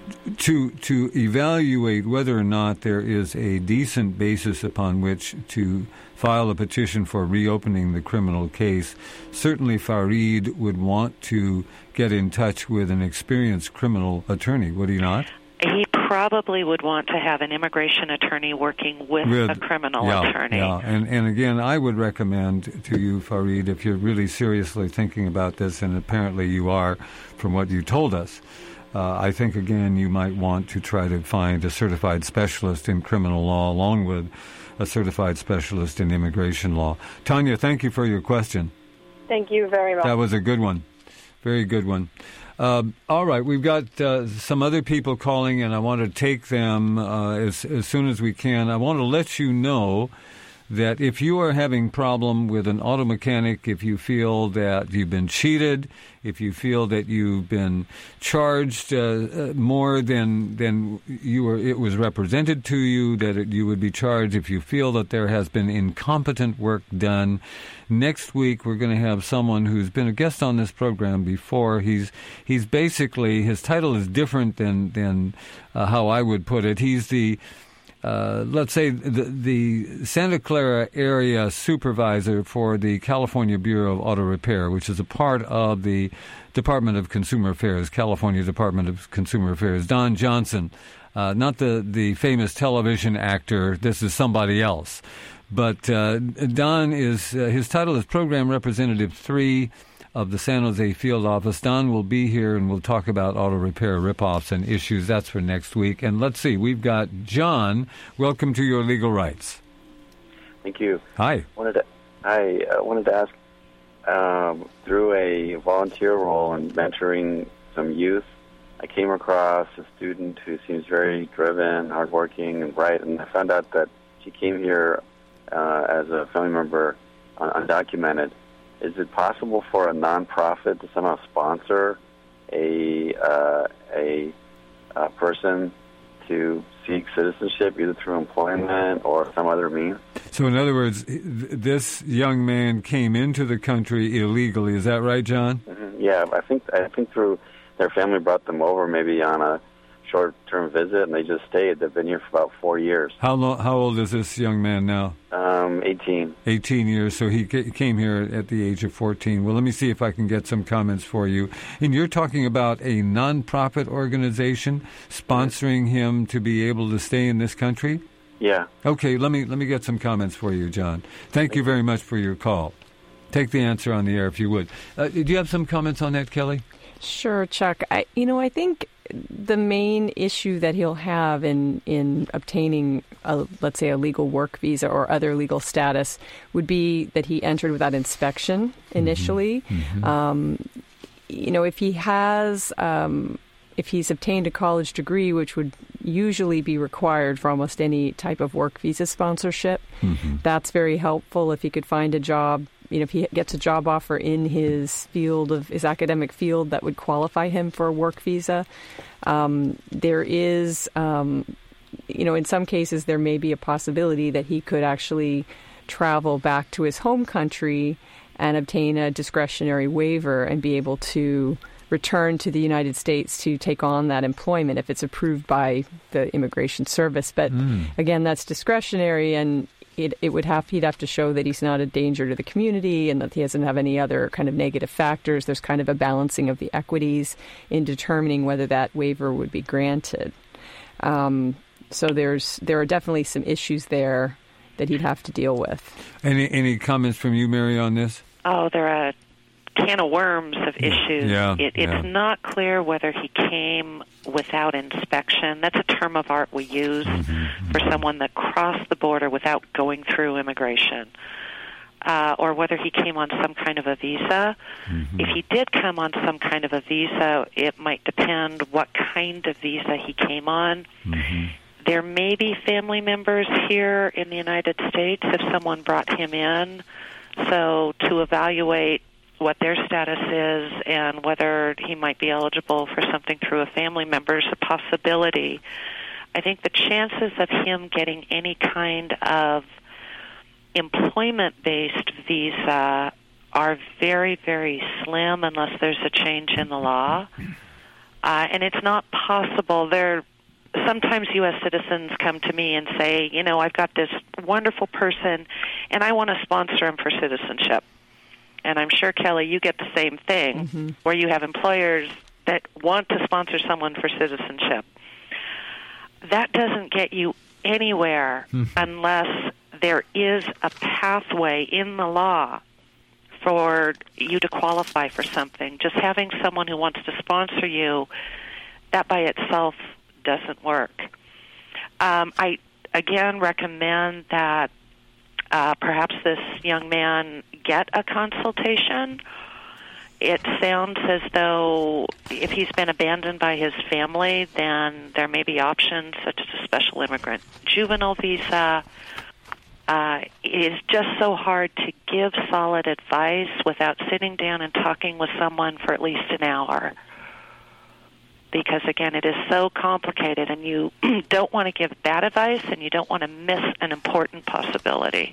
to to evaluate whether or not there is a decent basis upon which to file a petition for reopening the criminal case, certainly Fareed would want to get in touch with an experienced criminal attorney, would he not? He probably would want to have an immigration attorney working with, with a criminal yeah, attorney. Yeah, and, and again, I would recommend to you, Fareed, if you're really seriously thinking about this, and apparently you are from what you told us, uh, I think, again, you might want to try to find a certified specialist in criminal law along with a certified specialist in immigration law. Tanya, thank you for your question. Thank you very much. That was a good one. Very good one. Uh, all right, we've got uh, some other people calling, and I want to take them uh, as, as soon as we can. I want to let you know that if you are having problem with an auto mechanic, if you feel that you've been cheated, if you feel that you've been charged uh, more than than you were, it was represented to you that it, you would be charged, if you feel that there has been incompetent work done, next week we're going to have someone who's been a guest on this program before. He's he's basically, his title is different than than uh, how I would put it. He's the Uh, let's say the, the Santa Clara area supervisor for the California Bureau of Auto Repair, which is a part of the Department of Consumer Affairs, California Department of Consumer Affairs. Don Johnson, uh, not the, the famous television actor. This is somebody else. But uh, Don is, uh, his title is Program Representative three of the San Jose field office. Don will be here, and we'll talk about auto repair ripoffs and issues. That's for next week. And let's see, we've got John. Welcome to Your Legal Rights. Thank you. Hi. Wanted to, I uh, wanted to ask, um, through a volunteer role in mentoring some youth, I came across a student who seems very driven, hardworking, and bright, and I found out that she came here uh, as a family member un- undocumented. Is it possible for a nonprofit to somehow sponsor a uh, a, a person to seek citizenship either through employment or some other means. So, in other words, th- this young man came into the country illegally. Is that right, John? Mm-hmm. Yeah, I think I think through their family brought them over maybe on a short-term visit, and they just stayed. They've been here for about four years. How long? How old is this young man now? Um, eighteen. eighteen years. So he ca- came here at the age of fourteen. Well, let me see if I can get some comments for you. And you're talking about a nonprofit organization sponsoring him to be able to stay in this country? Yeah. Okay, let me let me get some comments for you, John. Thank you very much for your call. Take the answer on the air if you would. Uh, do you have some comments on that, Kelly? Sure, Chuck. I, you know, I think the main issue that he'll have in, in obtaining, a, let's say, a legal work visa or other legal status would be that he entered without inspection initially. Mm-hmm. Um, you know, if he has, um, if he's obtained a college degree, which would usually be required for almost any type of work visa sponsorship, mm-hmm. that's very helpful. If he could find a job, you know, if he gets a job offer in his field of his academic field that would qualify him for a work visa. Um, there is, um, you know, in some cases there may be a possibility that he could actually travel back to his home country and obtain a discretionary waiver and be able to return to the United States to take on that employment if it's approved by the Immigration Service. But mm. again, that's discretionary, and It, it would have he'd have to show that he's not a danger to the community and that he doesn't have any other kind of negative factors. There's kind of a balancing of the equities in determining whether that waiver would be granted. Um, so there's there are definitely some issues there that he'd have to deal with. Any any comments from you, Mary, on this? Oh, there are a can of worms of issues. Yeah, it, it's yeah. not clear whether he came without inspection. That's a term of art we use mm-hmm. for someone that crossed the border without going through immigration, uh, or whether he came on some kind of a visa. Mm-hmm. If he did come on some kind of a visa, it might depend what kind of visa he came on. Mm-hmm. There may be family members here in the United States if someone brought him in. So to evaluate what their status is and whether he might be eligible for something through a family member is a possibility. I think the chances of him getting any kind of employment-based visa are very, very slim unless there's a change in the law. Uh, and it's not possible. There, sometimes U S citizens come to me and say, you know, I've got this wonderful person, and I want to sponsor him for citizenship. And I'm sure, Kelly, you get the same thing, mm-hmm. where you have employers that want to sponsor someone for citizenship. That doesn't get you anywhere mm-hmm. unless there is a pathway in the law for you to qualify for something. Just having someone who wants to sponsor you, that by itself doesn't work. Um, I, again, recommend that Uh, perhaps this young man get a consultation. It sounds as though if he's been abandoned by his family, then there may be options such as a special immigrant juvenile visa. Uh, it is just so hard to give solid advice without sitting down and talking with someone for at least an hour. Because, again, it is so complicated, and you don't want to give bad advice, and you don't want to miss an important possibility.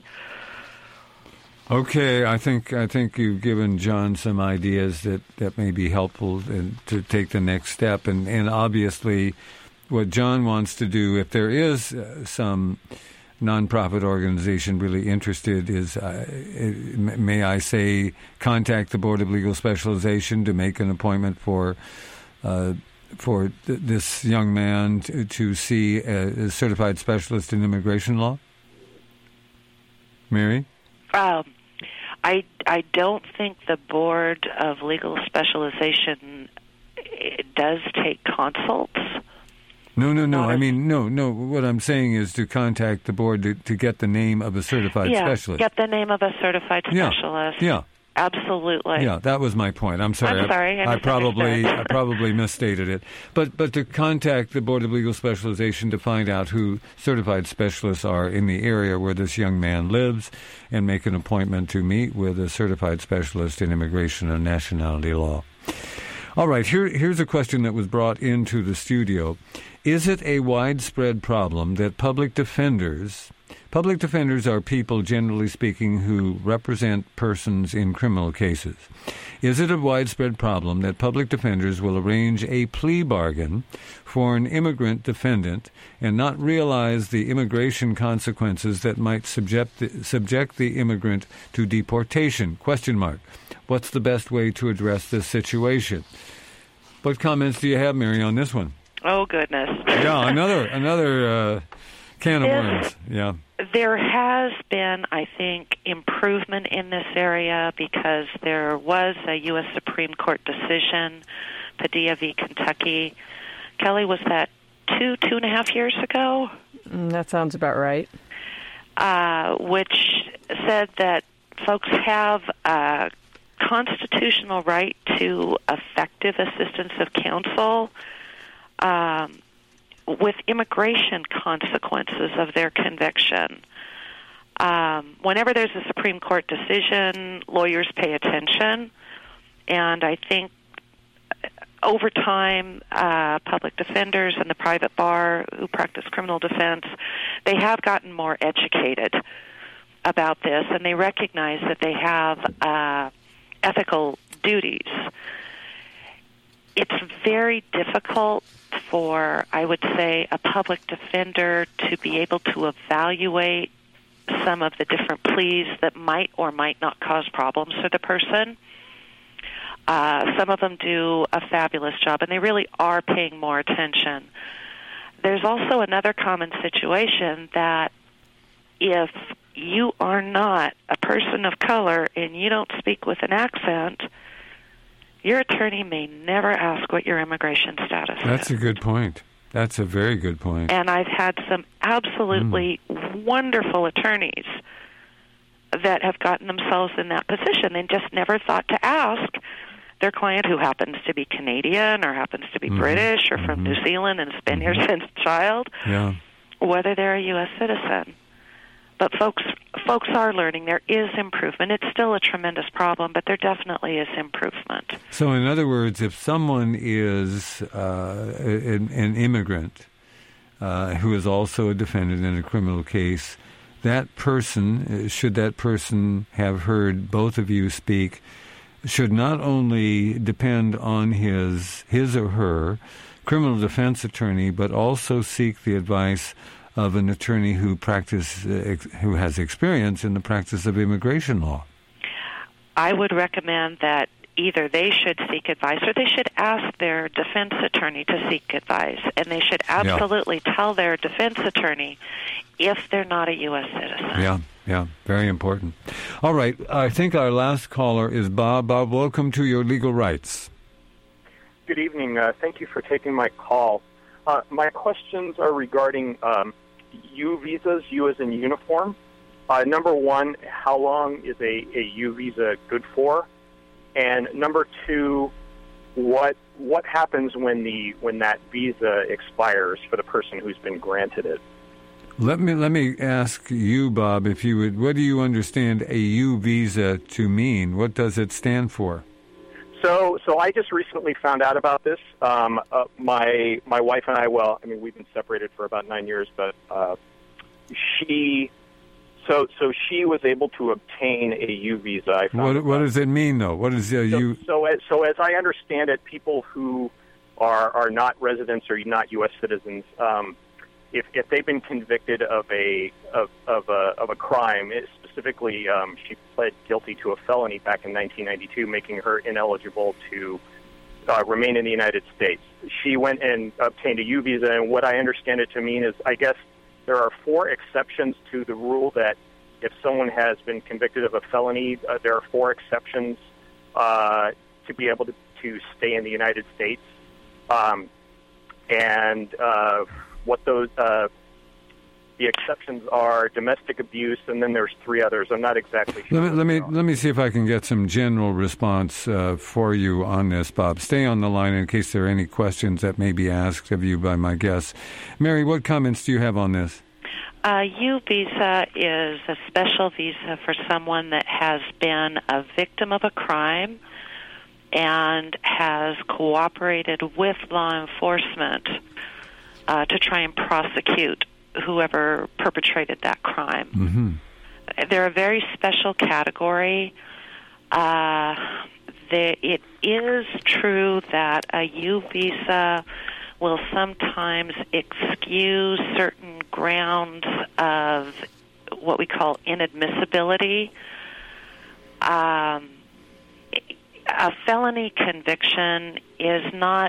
Okay, I think I think you've given John some ideas that, that may be helpful in, to take the next step. And, and obviously, what John wants to do, if there is uh, some nonprofit organization really interested, is, uh, may I say, contact the Board of Legal Specialization to make an appointment for uh, for th- this young man to, to see a, a certified specialist in immigration law? Mary? Um, I, I don't think the Board of Legal Specialization does take consults. No, no, no. I mean, no, no. What I'm saying is to contact the board to, to get the name of a certified yeah, specialist. Get the name of a certified specialist. Yeah. yeah. Absolutely. Yeah, that was my point. I'm sorry. I'm sorry. I, I probably I probably misstated it. But but to contact the Board of Legal Specialization to find out who certified specialists are in the area where this young man lives and make an appointment to meet with a certified specialist in immigration and nationality law. All right, here, here's a question that was brought into the studio. Is it a widespread problem that public defenders, public defenders are people, generally speaking, who represent persons in criminal cases. Is it a widespread problem that public defenders will arrange a plea bargain for an immigrant defendant and not realize the immigration consequences that might subject the, subject the immigrant to deportation? Question mark. What's the best way to address this situation? What comments do you have, Mary, on this one? Oh, goodness. Yeah, another another uh, can of This- worms. Yeah. There has been, I think, improvement in this area because there was a U S Supreme Court decision, Padilla v. Kentucky. Kelly, was that two, two and a half years ago? Mm, that sounds about right. Uh, which said that folks have a constitutional right to effective assistance of counsel um, with immigration consequences of their conviction. Um, whenever there's a Supreme Court decision, lawyers pay attention, and I think over time, uh, public defenders and the private bar who practice criminal defense, they have gotten more educated about this, and they recognize that they have uh, ethical duties. It's very difficult for, I would say, a public defender to be able to evaluate some of the different pleas that might or might not cause problems for the person. Uh, some of them do a fabulous job, and they really are paying more attention. There's also another common situation that if you are not a person of color and you don't speak with an accent, your attorney may never ask what your immigration status is. That's a good point. That's a very good point. And I've had some absolutely mm. wonderful attorneys that have gotten themselves in that position and just never thought to ask their client, who happens to be Canadian or happens to be mm-hmm. British or from mm-hmm. New Zealand and has been mm-hmm. here since a child, yeah. whether they're a U S citizen. But folks folks are learning. There is improvement. It's still a tremendous problem, but there definitely is improvement. So in other words, if someone is uh, an, an immigrant uh, who is also a defendant in a criminal case, that person, should that person have heard both of you speak, should not only depend on his his or her criminal defense attorney, but also seek the advice of an attorney who practice uh, ex- who has experience in the practice of immigration law. I would recommend that either they should seek advice or they should ask their defense attorney to seek advice, and they should absolutely yeah. tell their defense attorney if they're not a U S citizen. Yeah, yeah, very important. All right, I think our last caller is Bob. Bob, welcome to Your Legal Rights. Good evening. Uh, thank you for taking my call. Uh, my questions are regarding um, U visas, U as in uniform. Uh, number one, how long is a, a U visa good for? And number two, what what happens when the when that visa expires for the person who's been granted it? Let me let me ask you, Bob, if you would. What do you understand a U visa to mean? What does it stand for? So, so I just recently found out about this. Um, uh, my my wife and I, well, I mean, we've been separated for about nine years, but uh, she, so so she was able to obtain a U visa. I found what what does it mean, though? What is a so, U? So, as, so as I understand it, people who are are not residents or not U S citizens, um, if if they've been convicted of a of of a of a crime, it, specifically, um, she pled guilty to a felony back in nineteen ninety-two, making her ineligible to uh, remain in the United States. She went and obtained a U visa, and what I understand it to mean is, I guess there are four exceptions to the rule that if someone has been convicted of a felony, uh, there are four exceptions uh, to be able to, to stay in the United States. Um, and uh, what those uh, the exceptions are: domestic abuse, and then there's three others. I'm not exactly sure. Let me let me, let me see if I can get some general response uh, for you on this, Bob. Stay on the line in case there are any questions that may be asked of you by my guests. Mary, what comments do you have on this? A U visa is a special visa for someone that has been a victim of a crime and has cooperated with law enforcement uh, to try and prosecute whoever perpetrated that crime. Mm-hmm. They're a very special category. Uh, they, it is true that a U visa will sometimes excuse certain grounds of what we call inadmissibility. Um, a felony conviction is not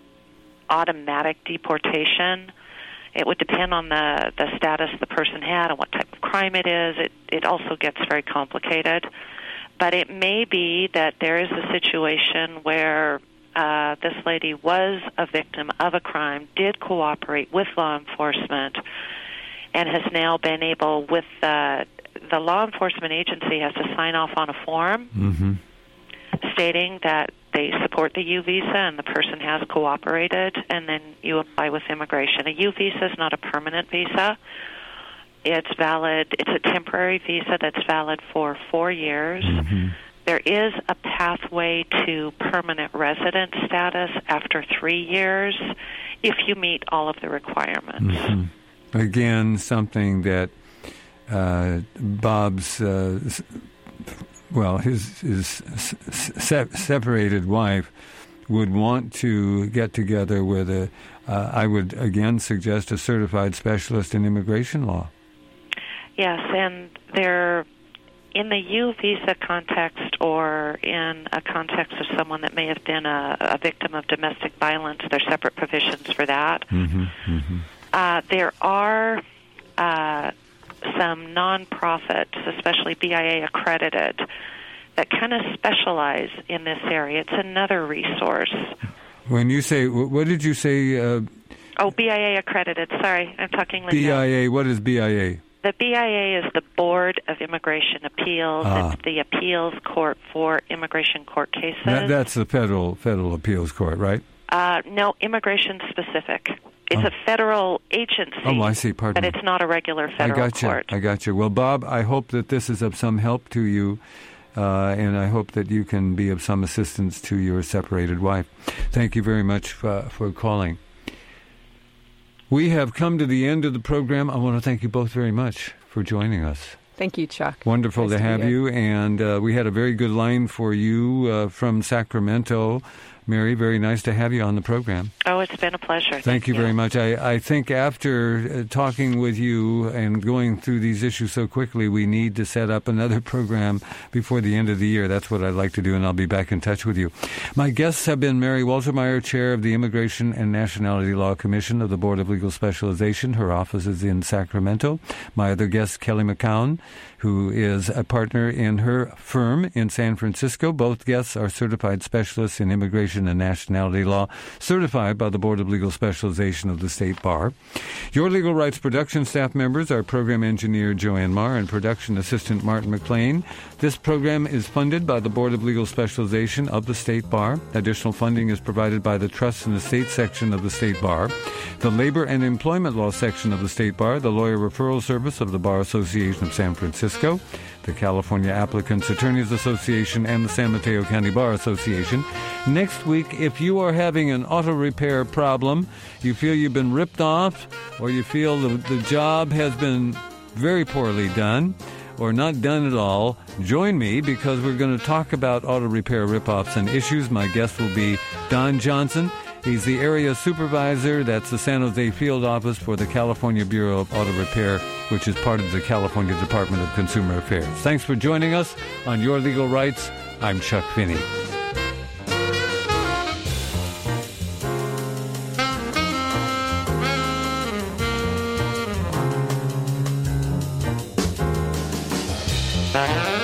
automatic deportation. It would depend on the, the status the person had and what type of crime it is. It, it also gets very complicated. But it may be that there is a situation where uh, this lady was a victim of a crime, did cooperate with law enforcement, and has now been able, with the, the law enforcement agency has to sign off on a form mm-hmm. stating that they support the U visa and the person has cooperated, and then you apply with immigration. A U visa is not a permanent visa. It's valid. It's a temporary visa that's valid for four years. Mm-hmm. There is a pathway to permanent resident status after three years if you meet all of the requirements. Mm-hmm. Again, something that uh, Bob's, uh, well, his, his se- separated wife would want to get together with a, uh, I would again suggest a certified specialist in immigration law. Yes, and they're in the U visa context or in a context of someone that may have been a, a victim of domestic violence. There are separate provisions for that. Mm-hmm, mm-hmm. Uh, there are uh, some nonprofits, especially B I A accredited, that kind of specialize in this area. It's another resource. When you say, what did you say? Uh, oh, B I A accredited. Sorry, I'm talking Linda. B I A, what is B I A? The B I A is the Board of Immigration Appeals. Ah. It's the appeals court for immigration court cases. That, that's the federal federal appeals court, right? Uh, no, immigration specific. It's Oh. a federal agency. Oh, I see. Pardon But me. it's not a regular federal I got you. court. I got you. Well, Bob, I hope that this is of some help to you, uh, and I hope that you can be of some assistance to your separated wife. Thank you very much for, for calling. We have come to the end of the program. I want to thank you both very much for joining us. Thank you, Chuck. Wonderful Nice to to be have here. you. And uh, we had a very good line for you uh, from Sacramento. Mary, very nice to have you on the program. Oh, it's been a pleasure. Thank, Thank you very much. I, I think after uh, talking with you and going through these issues so quickly, we need to set up another program before the end of the year. That's what I'd like to do, and I'll be back in touch with you. My guests have been Mary Waltermeyer, Chair of the Immigration and Nationality Law Commission of the Board of Legal Specialization. Her office is in Sacramento. My other guest, Kelly McCown, who is a partner in her firm in San Francisco. Both guests are certified specialists in immigration and nationality law, certified by the Board of Legal Specialization of the State Bar. Your Legal Rights production staff members are program engineer Joanne Marr and production assistant Martin McLean. This program is funded by the Board of Legal Specialization of the State Bar. Additional funding is provided by the Trust and Estate section of the State Bar, the Labor and Employment Law section of the State Bar, the Lawyer Referral Service of the Bar Association of San Francisco, the California Applicants Attorneys Association, and the San Mateo County Bar Association. Next week, if you are having an auto repair problem, you feel you've been ripped off, or you feel the, the job has been very poorly done, or not done at all, join me because we're going to talk about auto repair ripoffs and issues. My guest will be Don Johnson. He's the area supervisor. That's the San Jose field office for the California Bureau of Auto Repair, which is part of the California Department of Consumer Affairs. Thanks for joining us on Your Legal Rights. I'm Chuck Finney. Bye.